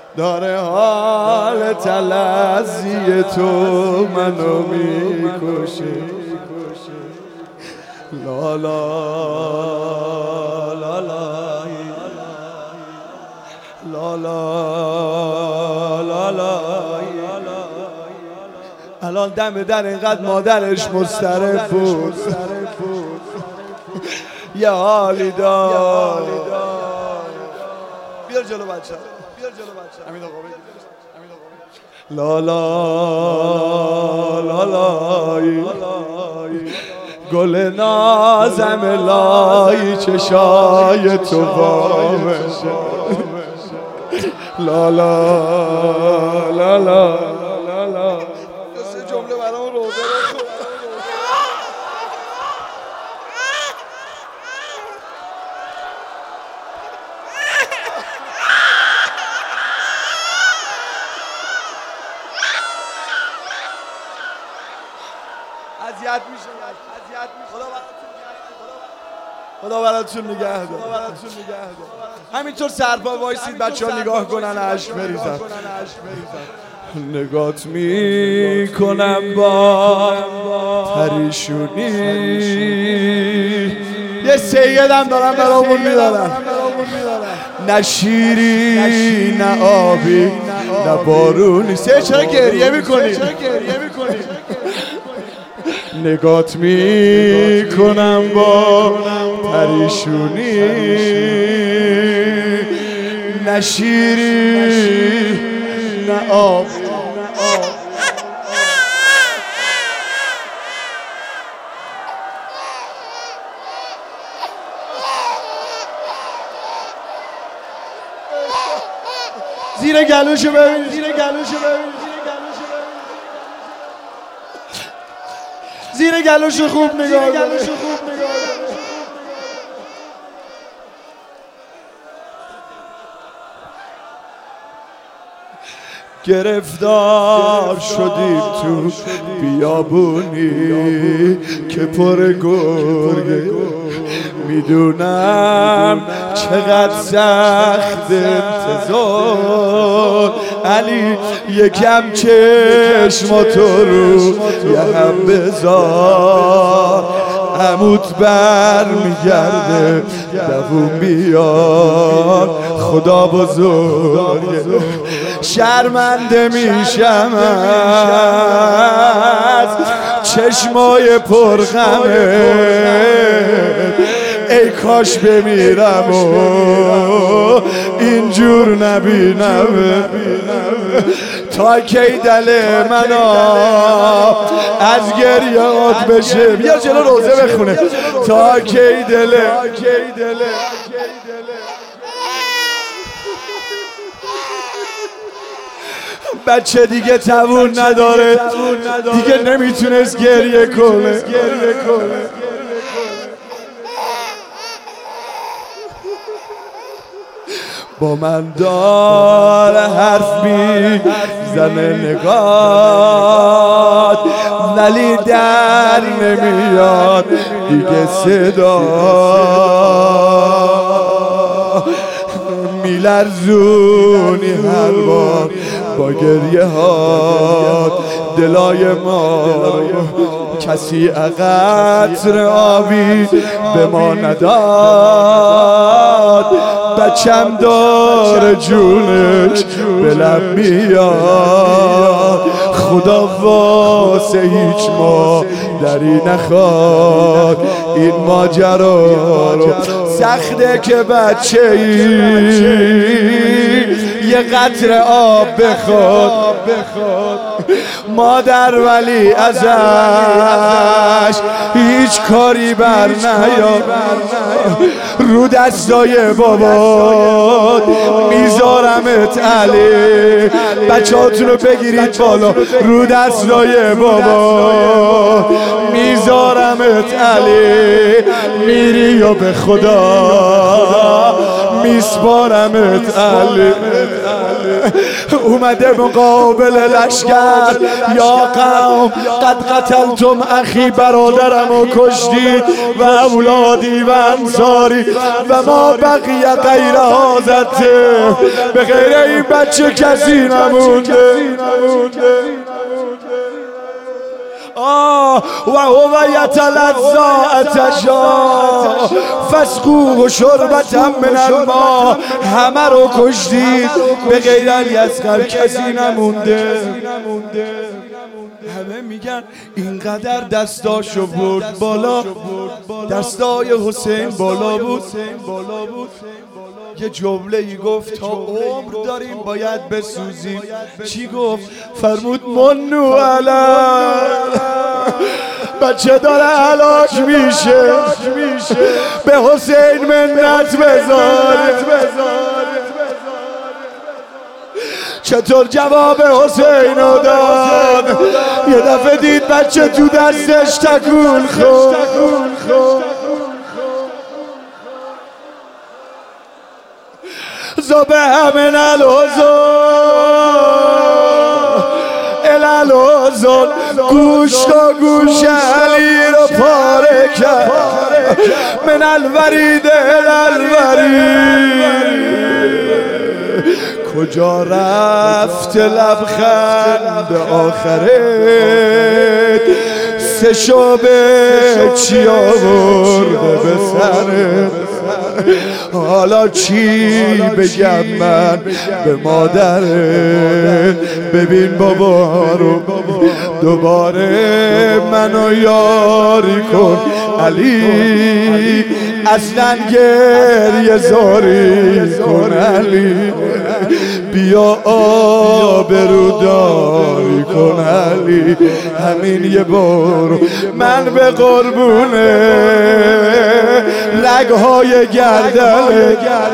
داره حال تلذی تو منو میکشه. لا لا لا لا لا لا لا. الان دم در اینقدر مادرش مضطرب بود، یه حالی دار. بیار جلو بچه، بیار جلو بچه. امین آقا لا لا لا لا گل نازم لای چشای تو بامشه. لا لا لا لا لا. سه جمله برام روزه بخون. اذیت میشه. خدا براتون نگه داره. همینطور سرپا وایسید بچه‌ها نگاه کنن اشک بریزن. نگات میکنم با پریشونی. یه سیدم دارم برامون میدارم. نه شیری نه آبی نه بارونی. سه چرا گریه میکنی؟ نگات میکنم با پریشونی. نه شیری نه آب. زیر گلوشو ببین، زیر گلوشو ببین، زیر گلوشو خوب نگاه کن. گرفتار شدیم تو بیابونی که پر گرگه. میدونم چقدر سخت انتظار. علی یکم چشماتو رو یه هم بذار. عمود بر میگرده دووم بیار. خدا بزرگه شرمنده میشم از چشمای پرغمه. ای کاش بمیرم و اینجور نبینم. تا کی دل منو از گریهات بشه. بیا جلو روزه بخونه. تا کی دل بچه دیگه توان نداره، دیگه نمیتونست گریه کنه. با من داره حرف میزنه نگات، ولی در نمیاد دیگه صدا. میلرزونی هر بار با گریه هات دلای ما رو. کسی قطره آبی به ما نداد. بچم داره جونش به لب میاد. خدا واسه هیچ ما دری نخواد. این ماجرا رو سخته که بچه ای یه قطره آب بخواد. مادر ولی ازش هیچ کاری بر نیاد. رو دستای بابا میذارمت علی. بچه‌هاتونو بگیرید بالا. رو دستای بابا میذارمت علی. میری و به خدا میسپارمت علی. اومده مقابل لشکر یا قوم قد قتلتم اخی برادرم و کشتید و اولادی و انصاری و ما بقیه غیر هازته به غیر این بچه کسی نمونده و هو یتلذا عطشا فاسقوه شربة من الماء همه رو کشتید به غیر الیسقر کسی نمونده همه میگن اینقدر دستاشو برد بالا دستای حسین بالا بود یه جمله ای گفت تا عمر داریم باید بسوزیم چی گفت؟ فرمود منو علی بچه داره هلاک میشه به حسین منت بذار چطور جواب حسین رو داد؟ یه دفعه دید بچه تو دستش تکون خورد زبه من الالوزون گوش تا گوش علی رو پاره کرد من الورید الالورید کجا رفت لبخند آخرت سه شعبه چی آورده به سرت حالا چی بگم من به مادرت ببین بابا رو دوباره منو یاری کن علی اصلا گریه زاری کن علی بیا آبروداری کن علی همین یه بار من به قربونه رگهای گردله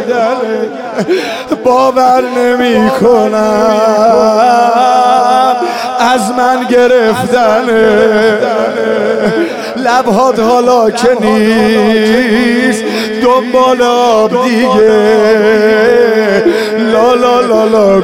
باور نمی کنم از من گرفتنه لبهات حالا که نیست دنبال آب دیگه لا لا لا لا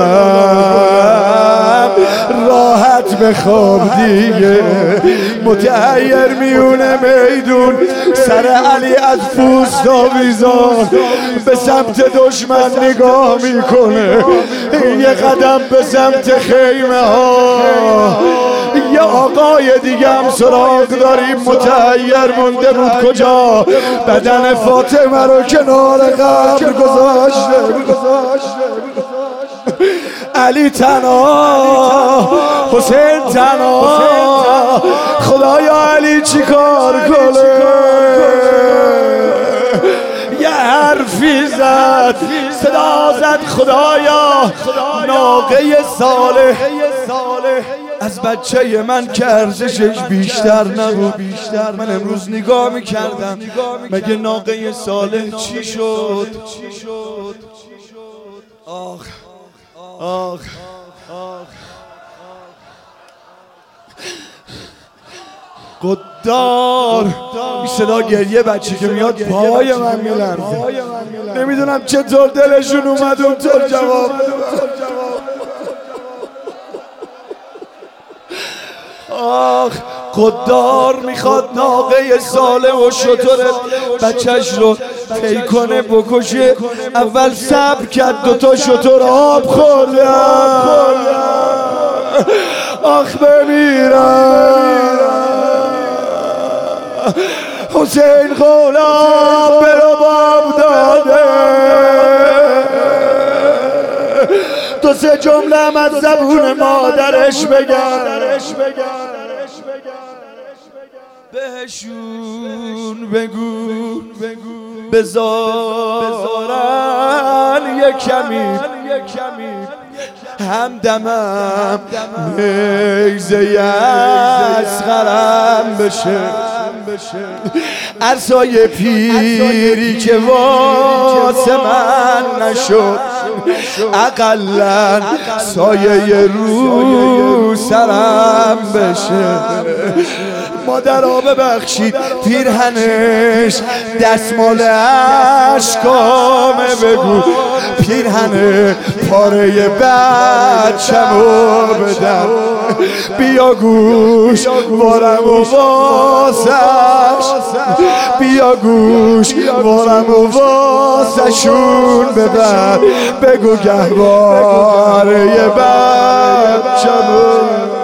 گلم راحت بخواب دیگه متحیر میونه میدون سر علی از پوست آویزان به سمت دشمن نگاه میکنه یه قدم به سمت خیمه ها یه آقای دیگه هم سراغ داریم متحیر مونده بود کجا بدن فاطمه رو کنار قبر گذاشته علی تنها حسین تنها خدایا علی چی کار کنه یه حرفی زد صدا زد خدایا ناقه صالح از بچه من که ارزشش بیشتر نبود من امروز نگاه میکردم مگه ناقه صالح چی شد آخ آخ قدار این صدا گریه بچه که میاد پای من میلرزه نمیدونم چطور دلشون اومد اونطور جواب آخ قدار میخواد ناقه صالح و شتر بچهش رو طی کنه بکشه اول صبر کرد دوتا شتر آب خورده آخ بمیرم حسین غلام به رباب داده دو سه جمله از زبون مادرش بگن بهشون بگو بذارن یک کمی همدمم میزه اصغرم بشه عصای پیری که واسه من نشد اقلن سایه رو سرم بشه مادرها ببخشید پیرهنش دستمال اشکامه، بگو پیرهن پاره بچه‌مو بدن، بیا گوش وارم و واسش، بیا گوش وارم و واسشون ببر، بگو گهواره بچه‌مو.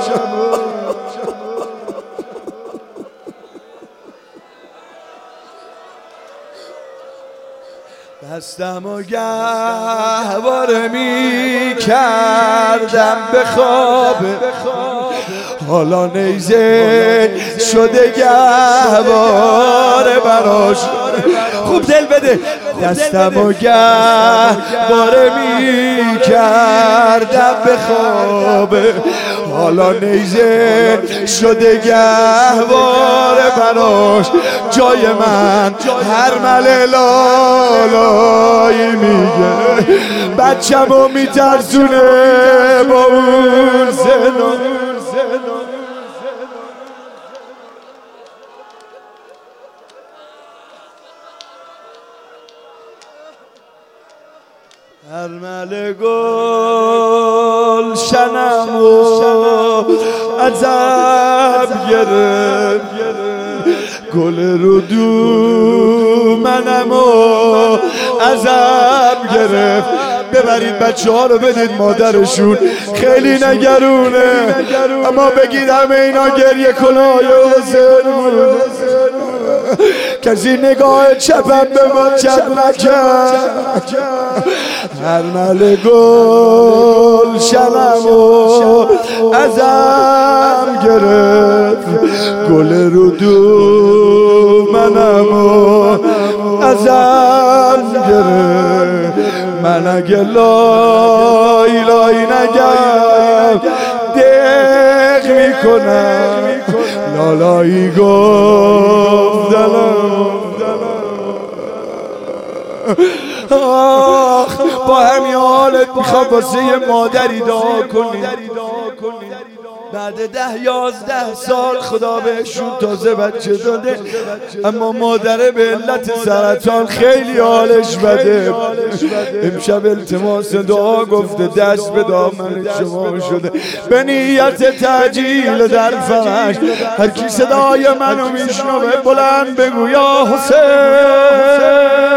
دستم و گهواره می کردم به خواب، حالا نیزه شده گهواره براش. خوب دل بده. دستم و گهواره می کردم به خواب، حالا نیزه شده گهواره براش. جای من هر مل لالایی میگه، بچه‌مو میترسونه با اون زنا. هر مل گل شنمو عذاب گرفت، گل رو دو منمو عذاب گرفت. ببرید بچه ها رو بدید مادرشون، خیلی نگرونه، اما بگید همه اینا گریه کنای حسین بود. کسی نگاه چپم به ما چپ نکرد. هر مل گل شنمو ازم گرفت، گل رو دو منمو ازم گرفت. من اگه لای لای نگم دق میکنم، لالایی گفت دلم. آخ با همین حالت میخوام واسه یه مادری دعا کنی. بعد 10-11 سال خدا بهشون تازه بچه داده، اما مادره به علت سرطان خیلی حالش بده. امشب التماس دعا گفته، دست به دامن شما شده به نیت تعجیل در فرج. هر کی صدای منو میشنوه بلند بگو یا حسین.